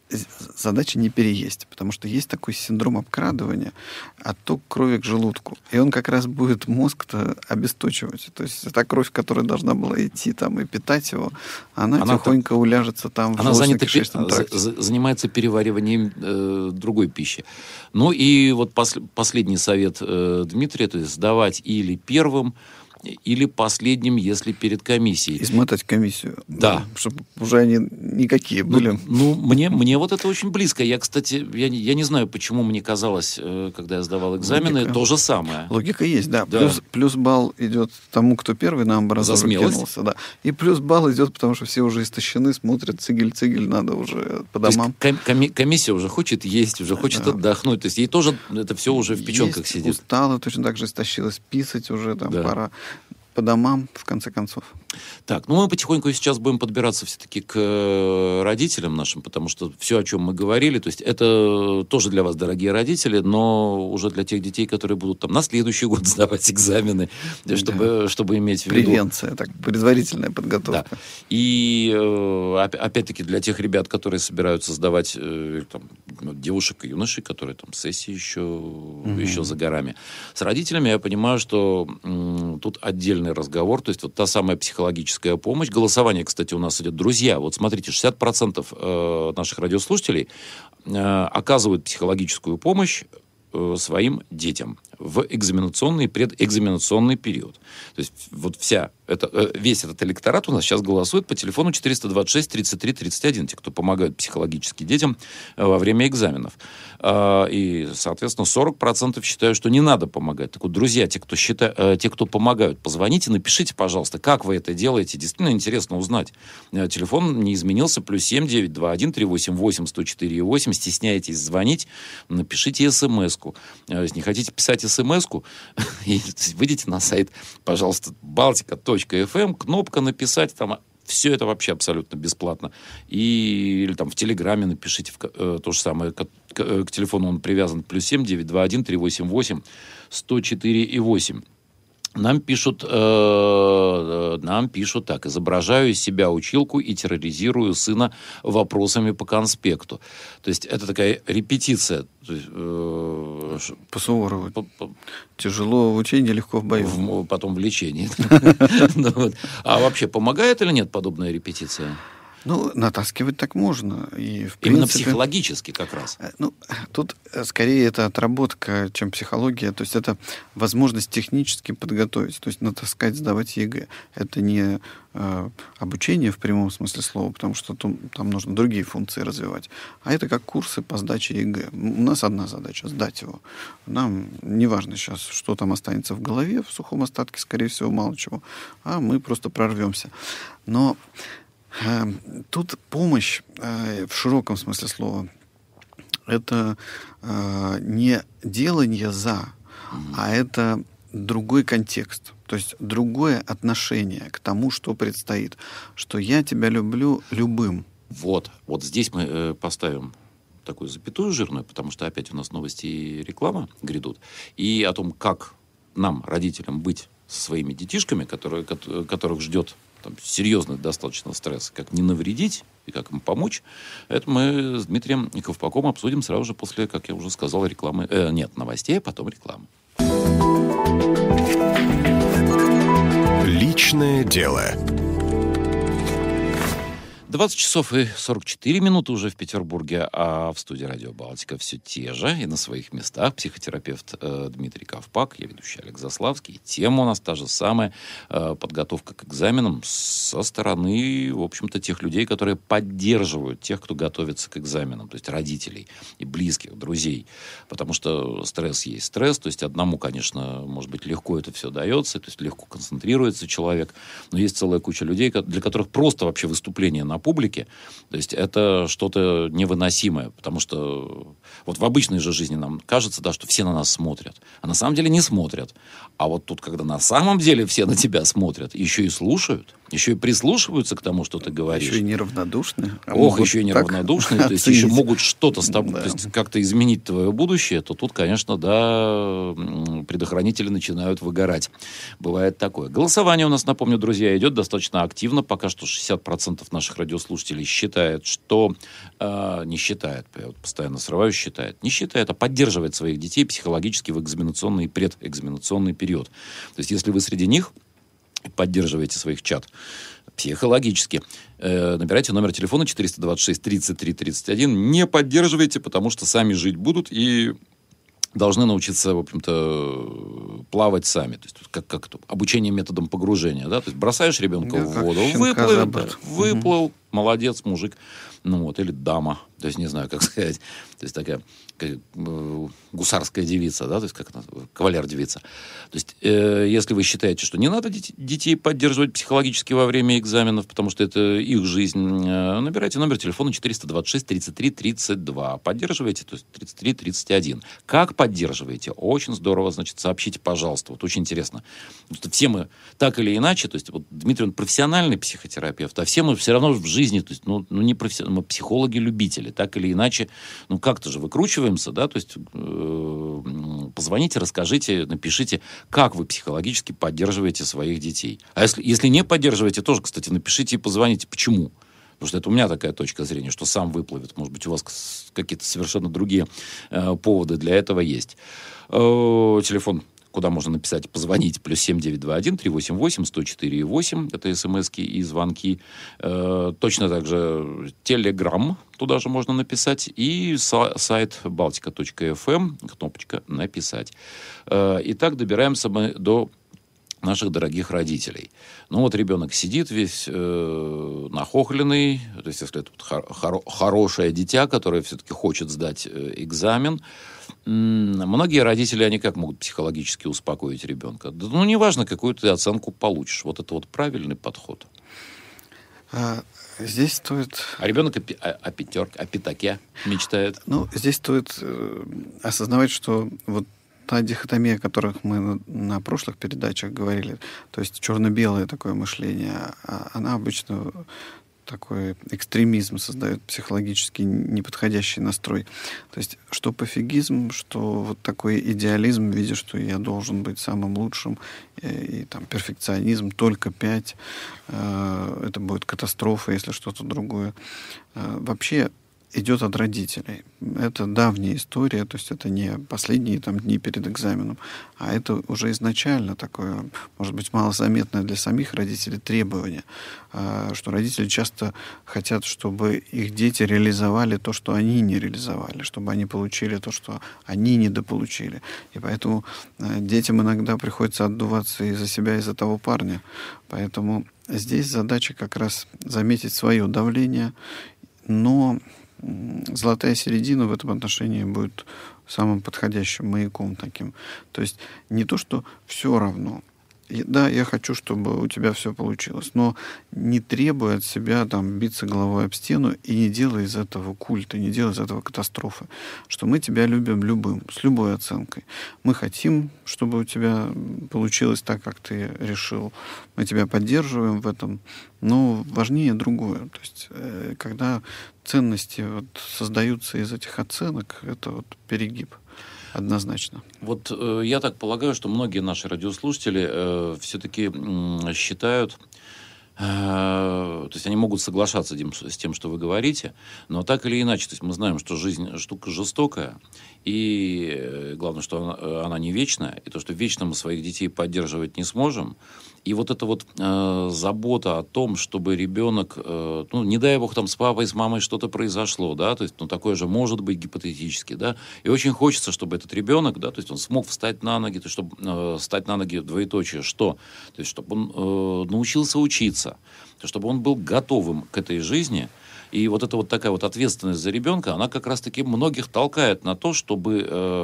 задача не переесть, потому что есть такой синдром обкрадывания, отток крови к желудку. И он как раз будет мозг-то обесточивать. То есть та кровь, которая должна была идти там и питать его, она тихонько уляжется там в желудочно-кишечном тракте. Занимается перевариванием другой пищи. Ну и вот последний совет Дмитрия, то есть сдавать или первым, или последним, если перед комиссией. Измотать комиссию. Да. Чтобы уже они никакие были. Мне вот это очень близко. Я, кстати, я не знаю, почему мне казалось, когда я сдавал экзамены, логика. То же самое. Логика есть, да. Плюс балл идет тому, кто первый на амбразуру кинулся. Да. И плюс балл идет, потому что все уже истощены, смотрят, цигель, надо уже по домам. То есть комиссия уже хочет есть, уже хочет отдохнуть. То есть ей тоже это все уже в печенках сидит. Устала, точно так же истощилась, писать уже там пора. По домам, в конце концов. Так, мы потихоньку сейчас будем подбираться все-таки к родителям нашим, потому что все, о чем мы говорили, то есть это тоже для вас, дорогие родители, но уже для тех детей, которые будут там на следующий год сдавать экзамены, чтобы иметь в виду... Превенция, так, предварительная подготовка. Да. И опять-таки для тех ребят, которые собираются сдавать там, девушек и юношей, которые там сессии еще за горами. С родителями я понимаю, что тут отдельный разговор, то есть вот та самая психологическая помощь. Голосование, кстати, у нас идет. Друзья, вот смотрите, 60% наших радиослушателей оказывают психологическую помощь своим детям в экзаменационный и предэкзаменационный период. То есть вот весь этот электорат у нас сейчас голосует по телефону 426-33-31, те, кто помогают психологически детям во время экзаменов. И, соответственно, 40% считают, что не надо помогать. Так вот, друзья, те, кто помогают, позвоните, напишите, пожалуйста, как вы это делаете. Действительно интересно узнать. Телефон не изменился. +7 921 388 104 8. Стесняетесь звонить, напишите смс-ку. Если не хотите писать смс-ку, выйдите на сайт, пожалуйста, baltica.fm, кнопка «Написать», там все это вообще абсолютно бесплатно. Или там в Телеграме напишите то же самое. К телефону он привязан. +7 921 388 104 8. Нам пишут так: изображаю из себя училку и терроризирую сына вопросами по конспекту. То есть это такая репетиция. По Суворову. Тяжело в учении, легко в бою. Потом в лечении. А вообще помогает или нет подобная репетиция? Натаскивать так можно. И, в принципе, именно психологически как раз. Тут скорее это отработка, чем психология. То есть это возможность технически подготовить. То есть натаскать, сдавать ЕГЭ. Это не обучение в прямом смысле слова, потому что там нужно другие функции развивать. А это как курсы по сдаче ЕГЭ. У нас одна задача — сдать его. Нам не важно сейчас, что там останется в голове, в сухом остатке, скорее всего, мало чего. А мы просто прорвемся. Но тут помощь в широком смысле слова — это не делание а это другой контекст, то есть другое отношение к тому, что предстоит, что я тебя люблю любым. Вот здесь мы поставим такую запятую жирную, потому что опять у нас новости и реклама грядут, и о том, как нам, родителям, быть со своими детишками, которых ждет серьезный достаточно стресс, как не навредить и как им помочь, это мы с Дмитрием Ковпаком обсудим сразу же после, как я уже сказал, рекламы. Новостей, а потом рекламы. Личное дело. 20 часов и 44 минуты уже в Петербурге, а в студии «Радио Балтика» все те же и на своих местах. Психотерапевт Дмитрий Ковпак, я ведущий Олег Заславский. И тема у нас та же самая — подготовка к экзаменам со стороны, в общем-то, тех людей, которые поддерживают тех, кто готовится к экзаменам, то есть родителей и близких, друзей. Потому что стресс есть стресс, то есть одному, конечно, может быть, легко это все дается, то есть легко концентрируется человек, но есть целая куча людей, для которых просто вообще выступление на публике, то есть это что-то невыносимое, потому что вот в обычной же жизни нам кажется, да, что все на нас смотрят, а на самом деле не смотрят. А вот тут, когда на самом деле все на тебя смотрят, еще и слушают, еще и прислушиваются к тому, что ты говоришь. Еще и неравнодушны. Еще и неравнодушны, то есть еще могут что-то с тобой, то есть как-то изменить твое будущее, то тут, конечно, да, предохранители начинают выгорать. Бывает такое. Голосование у нас, напомню, друзья, идет достаточно активно. Пока что 60% наших радиослушателей радиослушателей считает, что... не считает, я вот постоянно срываюсь, считает. Не считает, а поддерживает своих детей психологически в экзаменационный и предэкзаменационный период. То есть, если вы среди них поддерживаете своих чад психологически, набирайте номер телефона 426-33-31. Не поддерживайте, потому что сами жить будут и должны научиться, в общем-то, плавать сами. То есть, как это, обучение методом погружения. Да? То есть, бросаешь ребенка в воду, выплыл, молодец, мужик. Ну вот, или дама. То есть, не знаю, как сказать. То есть, такая гусарская девица, да, то есть, как она, кавалер-девица. То есть, если вы считаете, что не надо детей поддерживать психологически во время экзаменов, потому что это их жизнь, набирайте номер телефона 426-33-32. Поддерживайте, то есть 33-31. Как поддерживаете? Очень здорово, значит, сообщите, пожалуйста. Вот очень интересно. Потому что все мы так или иначе, то есть, вот Дмитрий, он профессиональный психотерапевт, а все мы все равно в жизни, то есть, не профессиональные, мы психологи-любители, так или иначе, как-то же выкручиваемся, да, то есть позвоните, расскажите, напишите, как вы психологически поддерживаете своих детей. А если не поддерживаете, тоже, кстати, напишите и позвоните. Почему? Потому что это у меня такая точка зрения, что сам выплывет. Может быть, у вас какие-то совершенно другие поводы для этого есть. Телефон, куда можно написать, позвонить, +7 921 388 104 8. Это смски и звонки. Точно так же Telegram, туда же можно написать. И сайт baltica.fm, кнопочка «Написать». Итак, добираемся мы до наших дорогих родителей. Ну вот ребенок сидит весь нахохленный, то есть если это хорошее дитя, которое все-таки хочет сдать экзамен. Многие родители, они как могут психологически успокоить ребенка? Да, неважно, какую ты оценку получишь. Вот это вот правильный подход. Здесь стоит... А ребенок о пятаке мечтает. Здесь стоит осознавать, что вот та дихотомия, о которых мы на прошлых передачах говорили, то есть черно-белое такое мышление, она обычно такой экстремизм создает, психологически неподходящий настрой. То есть что пофигизм, что вот такой идеализм в виде, что я должен быть самым лучшим, и там перфекционизм, только 5, это будет катастрофа, если что-то другое. Вообще идет от родителей. Это давняя история, то есть это не последние дни перед экзаменом, а это уже изначально такое, может быть, малозаметное для самих родителей требование, что родители часто хотят, чтобы их дети реализовали то, что они не реализовали, чтобы они получили то, что они недополучили. И поэтому детям иногда приходится отдуваться из-за себя, из-за того парня. Поэтому здесь задача как раз заметить свое давление, но золотая середина в этом отношении будет самым подходящим маяком таким. То есть не то, что все равно. Да, я хочу, чтобы у тебя все получилось, но не требуя от себя биться головой об стену и не делая из этого культа, не делая из этого катастрофы. Что мы тебя любим любым, с любой оценкой. Мы хотим, чтобы у тебя получилось так, как ты решил. Мы тебя поддерживаем в этом, но важнее другое. То есть, когда ценности создаются из этих оценок, это перегиб. Однозначно. Вот я так полагаю, что многие наши радиослушатели все-таки считают, то есть они могут соглашаться с тем, что вы говорите, но так или иначе, то есть мы знаем, что жизнь штука жестокая, и главное, что она не вечная, и то, что вечно мы своих детей поддерживать не сможем. И вот эта забота о том, чтобы ребенок, не дай бог, с папой, с мамой что-то произошло, да, то есть, такое же может быть гипотетически, да, и очень хочется, чтобы этот ребенок, да, то есть он смог встать на ноги, то есть, чтобы встать на ноги, двоеточие, что? То есть, чтобы он научился учиться, чтобы он был готовым к этой жизни. И вот эта такая ответственность за ребенка, она как раз-таки многих толкает на то, чтобы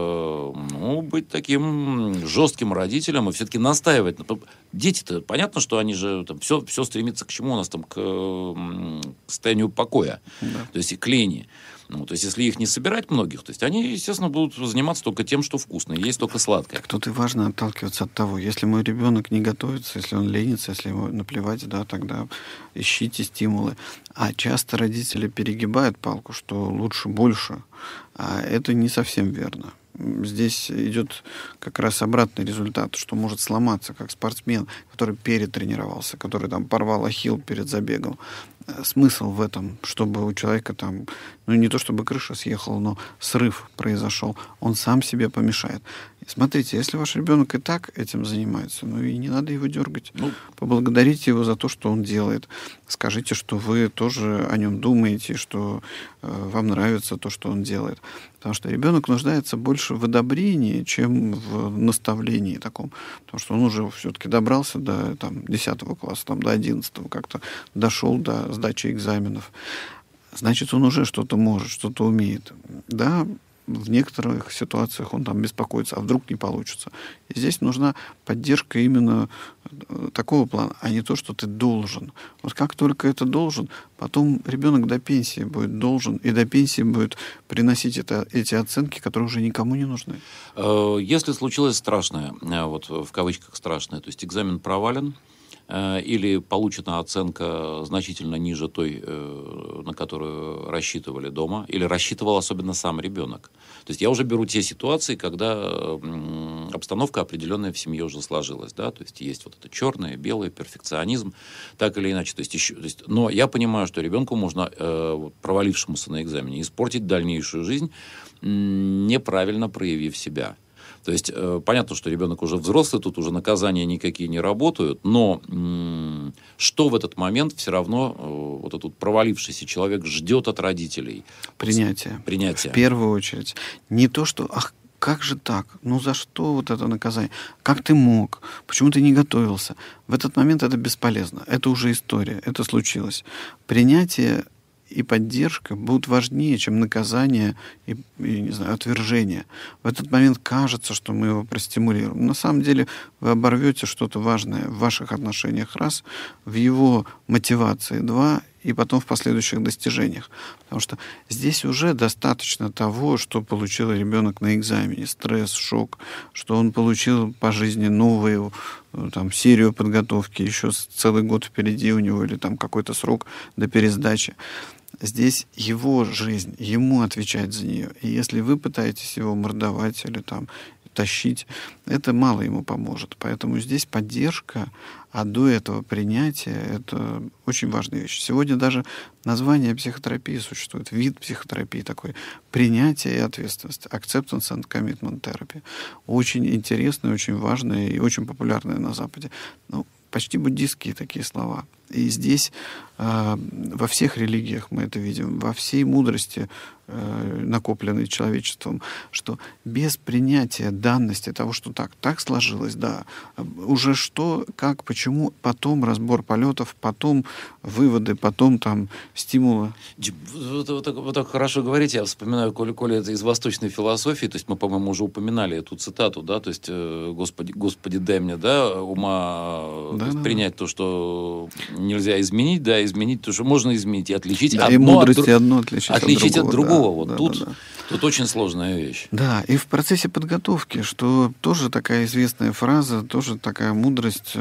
быть таким жестким родителем и все-таки настаивать. Дети-то, понятно, что они же все стремятся к чему у нас к состоянию покоя, да. То есть и к лени. То есть, если их не собирать многих, то есть они, естественно, будут заниматься только тем, что вкусно, есть только сладкое. Так тут и важно отталкиваться от того, если мой ребенок не готовится, если он ленится, если ему наплевать, да, тогда ищите стимулы. А часто родители перегибают палку, что лучше больше, а это не совсем верно. Здесь идет как раз обратный результат, что может сломаться, как спортсмен, который перетренировался, который порвал ахилл перед забегом. смысл в этом, чтобы у человека там, ну не то чтобы крыша съехала, но срыв произошел, он сам себе помешает. Смотрите, если ваш ребенок и так этим занимается, ну и не надо его дергать. Поблагодарите его за то, что он делает. Скажите, что вы тоже о нем думаете, что вам нравится то, что он делает. Потому что ребенок нуждается больше в одобрении, чем в наставлении таком. Потому что он уже все-таки добрался до 10 класса, до 11, как-то дошел до сдачи экзаменов. Значит, он уже что-то может, что-то умеет. Да, в некоторых ситуациях он беспокоится, а вдруг не получится. И здесь нужна поддержка именно такого плана, а не то, что ты должен. Вот как только это должен, потом ребенок до пенсии будет должен, и до пенсии будет приносить эти оценки, которые уже никому не нужны. Если случилось страшное, вот в кавычках страшное, то есть экзамен провален, или получена оценка значительно ниже той, на которую рассчитывали дома, или рассчитывал особенно сам ребенок. То есть я уже беру те ситуации, когда обстановка определенная в семье уже сложилась. Да? То есть вот это черное, белое, перфекционизм, так или иначе. Но я понимаю, что ребенку можно, провалившемуся на экзамене, испортить дальнейшую жизнь, неправильно проявив себя. То есть понятно, что ребенок уже взрослый, тут уже наказания никакие не работают, но что в этот момент все равно вот этот провалившийся человек ждет от родителей? Принятие. В первую очередь. Не то, что как же так? Ну за что вот это наказание? Как ты мог? Почему ты не готовился? В этот момент это бесполезно. Это уже история. Это случилось. Принятие и поддержка будут важнее, чем наказание и не знаю, отвержение. В этот момент кажется, что мы его простимулируем. На самом деле вы оборвете что-то важное в ваших отношениях, раз, в его мотивации, два, и потом в последующих достижениях. Потому что здесь уже достаточно того, что получил ребенок на экзамене. Стресс, шок, что он получил по жизни новую серию подготовки, еще целый год впереди у него, или какой-то срок до пересдачи. Здесь его жизнь, ему отвечать за нее. И если вы пытаетесь его мордовать или тащить, это мало ему поможет. Поэтому здесь поддержка, а до этого принятие — это очень важная вещь. Сегодня даже название психотерапии существует, вид психотерапии такой: принятие и ответственность. Acceptance and Commitment Therapy. Очень интересная, очень важная и очень популярная на Западе. Почти буддистские такие слова. И здесь во всех религиях мы это видим, во всей мудрости, накопленной человечеством, что без принятия данности того, что так сложилось, да, уже что, как, почему, потом разбор полетов, потом выводы, потом стимулы. Вы так хорошо говорите, я вспоминаю, коли это из восточной философии, то есть мы, по-моему, уже упоминали эту цитату, да, то есть Господи, дай мне, да, ума принять то, что нельзя изменить, да, изменить то, что можно изменить, и отличить и мудрости одно отличить от другого. Да. Тут очень сложная вещь. Да, и в процессе подготовки, что тоже такая известная фраза, тоже такая мудрость: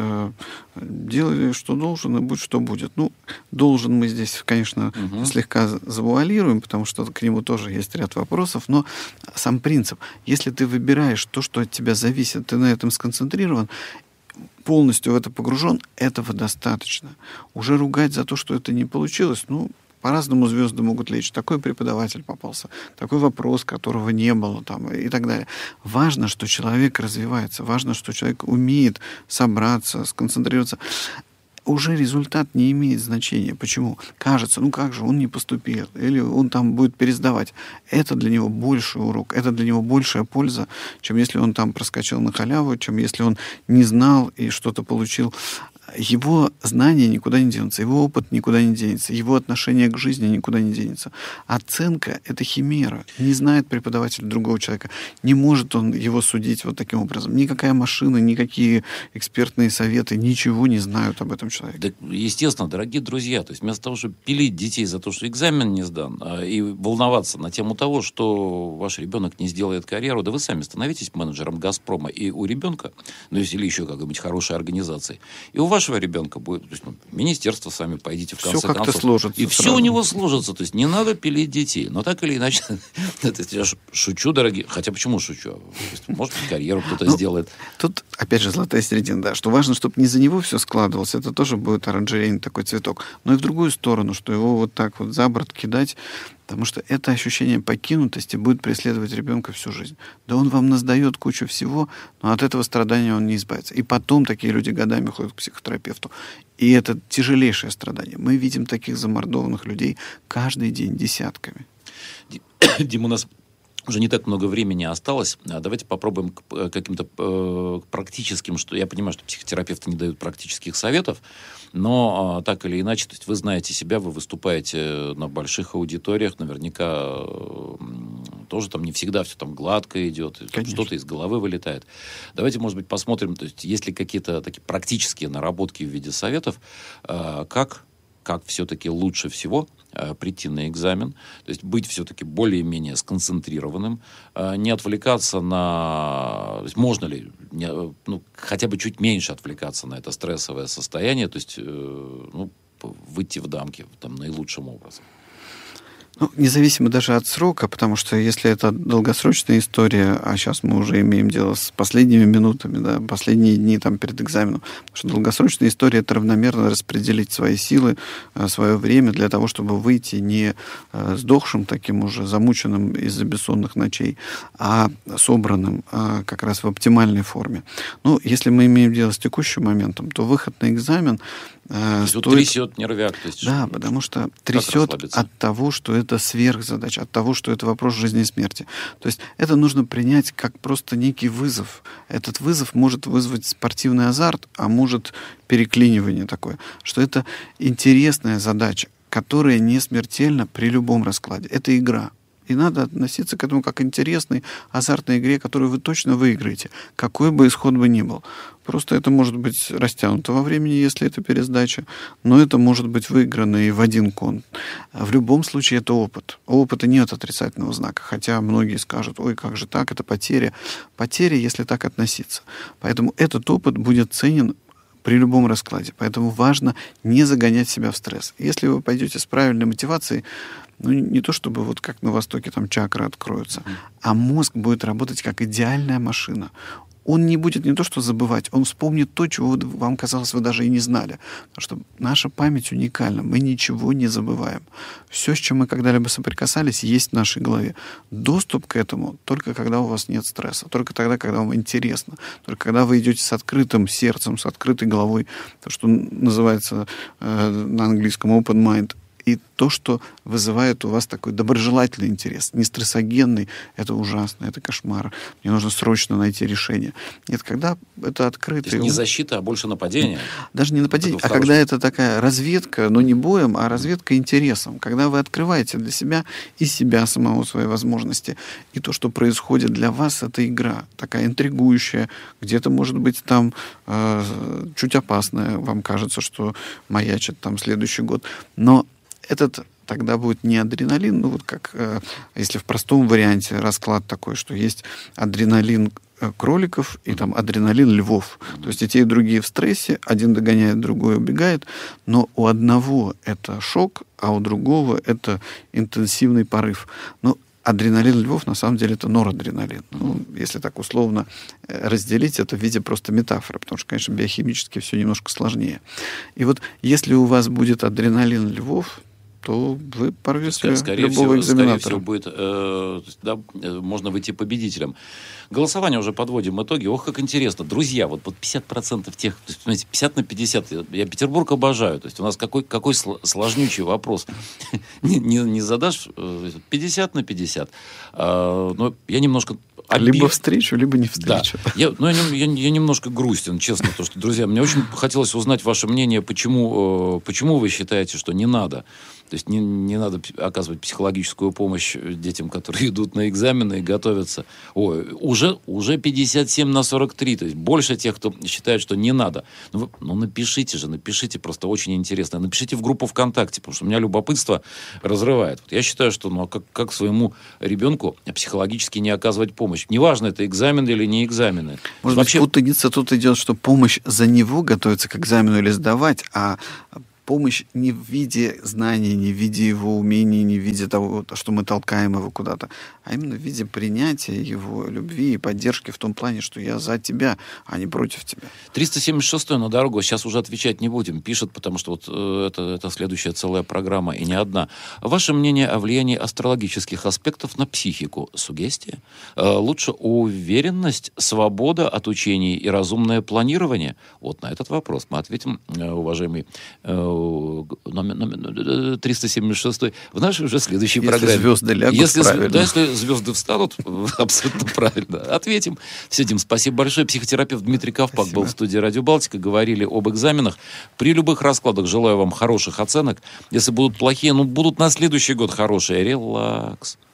делай, что должен, и будь, что будет. Должен мы здесь, конечно, слегка завуалируем, потому что к нему тоже есть ряд вопросов, но сам принцип: если ты выбираешь то, что от тебя зависит, ты на этом сконцентрирован, полностью в это погружен, этого достаточно. Уже ругать за то, что это не получилось, по-разному звезды могут лечь. Такой преподаватель попался, такой вопрос, которого не было, и так далее. Важно, что человек развивается, важно, что человек умеет собраться, сконцентрироваться. Уже результат не имеет значения. Почему? Кажется, как же, он не поступил, или он будет пересдавать. Это для него больший урок, это для него большая польза, чем если он проскочил на халяву, чем если он не знал и что-то получил. Его знания никуда не денутся, его опыт никуда не денется, его отношение к жизни никуда не денется. Оценка — это химера. Не знает преподаватель другого человека, не может он его судить вот таким образом. Никакая машина, никакие экспертные советы ничего не знают об этом человеке. Да, естественно, дорогие друзья, то есть вместо того, чтобы пилить детей за то, что экзамен не сдан, и волноваться на тему того, что ваш ребенок не сделает карьеру, да вы сами становитесь менеджером «Газпрома», и у ребенка, или еще какой-нибудь хорошей организации, и у вашего вашего ребенка будет, то есть, министерство сами пойдите в конце все как-то концов. сложится. И все у него сложится. То есть не надо пилить детей. Но так или иначе, это я шучу, дорогие. Хотя почему шучу? Может быть, карьеру кто-то сделает. Тут, опять же, золотая середина, да, что важно, чтобы не за него все складывалось, это тоже будет оранжерейный такой цветок, но и в другую сторону, что его вот так вот за борт кидать, потому что это ощущение покинутости будет преследовать ребенка всю жизнь. Да он вам насдает кучу всего, но от этого страдания он не избавится. И потом такие люди годами ходят к психотерапевту. И это тяжелейшее страдание. Мы видим таких замордованных людей каждый день десятками. Дима, у нас уже не так много времени осталось. Давайте попробуем к каким-то практическим, что я понимаю, что психотерапевты не дают практических советов, но так или иначе, то есть вы знаете себя, вы выступаете на больших аудиториях, наверняка тоже там не всегда все там гладко идет, что-то из головы вылетает. Давайте, может быть, посмотрим, то есть есть ли какие-то такие практические наработки в виде советов, как все-таки лучше всего прийти на экзамен, то есть быть все-таки более-менее сконцентрированным, не отвлекаться на... То есть можно ли хотя бы чуть меньше отвлекаться на это стрессовое состояние, то есть выйти в дамки там, наилучшим образом? Независимо даже от срока, потому что если это долгосрочная история, а сейчас мы уже имеем дело с последними минутами, да, последние дни там, перед экзаменом, потому что долгосрочная история — это равномерно распределить свои силы, свое время для того, чтобы выйти не сдохшим, таким уже замученным из-за бессонных ночей, а собранным как раз в оптимальной форме. Если мы имеем дело с текущим моментом, то выход на экзамен трясет нервяк. То есть, да, потому что трясет от того, что это сверхзадача, от того, что это вопрос жизни и смерти. То есть это нужно принять как просто некий вызов. Этот вызов может вызвать спортивный азарт, а может переклинивание такое, что это интересная задача, которая не смертельна при любом раскладе. Это игра. И надо относиться к этому как к интересной, азартной игре, которую вы точно выиграете, какой бы исход бы ни был. Просто это может быть растянуто во времени, если это пересдача, но это может быть выиграно и в один кон. В любом случае это опыт. У опыта нет отрицательного знака, хотя многие скажут: ой, как же так, это потеря. Потеря, если так относиться. Поэтому этот опыт будет ценен при любом раскладе. Поэтому важно не загонять себя в стресс. Если вы пойдете с правильной мотивацией, не то чтобы вот как на Востоке там чакры откроются, а мозг будет работать как идеальная машина. Он не будет не то что забывать, он вспомнит то, чего вам казалось, вы даже и не знали. Потому что наша память уникальна, мы ничего не забываем. Все, с чем мы когда-либо соприкасались, есть в нашей голове. Доступ к этому только когда у вас нет стресса, только тогда, когда вам интересно, только когда вы идете с открытым сердцем, с открытой головой, то, что называется на английском open mind. И то, что вызывает у вас такой доброжелательный интерес, не стрессогенный, это ужасно, это кошмар, мне нужно срочно найти решение. Нет, когда это открытый... То есть не защита, а больше нападение? Даже не нападение, а когда это такая разведка, но не боем, а разведка интересом. Когда вы открываете для себя и себя самого, свои возможности, и то, что происходит для вас, это игра, такая интригующая, где-то, может быть, там чуть опасная, вам кажется, что маячит там следующий год, но этот тогда будет не адреналин, вот как если в простом варианте расклад такой, что есть адреналин кроликов и там адреналин львов. То есть и те, и другие в стрессе, один догоняет, другой убегает, но у одного это шок, а у другого это интенсивный порыв. Но адреналин львов на самом деле это норадреналин. Если так условно разделить это в виде просто метафоры, потому что, конечно, биохимически все немножко сложнее. И вот если у вас будет адреналин львов, то вы порвете любого экзаменатора. Скорее всего, будет, можно выйти победителем. Голосование уже подводим итоги. Ох, как интересно. Друзья, вот 50% тех, то есть, понимаете, 50 на 50. Я Петербург обожаю. То есть у нас какой сложнючий вопрос. Не задашь 50 на 50. Но я немножко... Либо встречу, либо не встречу. Да. Я немножко грустен, честно. Потому что, друзья, мне очень хотелось узнать ваше мнение, почему вы считаете, что не надо. То есть не надо оказывать психологическую помощь детям, которые идут на экзамены и готовятся. Уже 57 на 43. То есть больше тех, кто считает, что не надо. Напишите, просто очень интересно. Напишите в группу ВКонтакте, потому что у меня любопытство разрывает. Я считаю, что как своему ребенку психологически не оказывать помощь. помощь. Неважно, это экзамен или не экзамены. Может быть, путаница тут идет, что помощь за него готовиться к экзамену или сдавать, а помощь не в виде знаний, не в виде его умений, не в виде того, что мы толкаем его куда-то, а именно в виде принятия его любви и поддержки в том плане, что я за тебя, а не против тебя. 376-й на дорогу сейчас уже отвечать не будем. Пишет, потому что вот это следующая целая программа, и не одна. Ваше мнение о влиянии астрологических аспектов на психику? Сугестия? Лучше уверенность, свобода от учений и разумное планирование? Вот на этот вопрос мы ответим, уважаемый номер 376 в нашей уже следующей программе. Если звезды лягут, правильно. Если звезды встанут, абсолютно правильно. Ответим. Все, Дим, спасибо большое. Психотерапевт Дмитрий Ковпак был в студии «Радио Балтика». Говорили об экзаменах. При любых раскладах желаю вам хороших оценок. Если будут плохие, будут на следующий год хорошие. Релакс.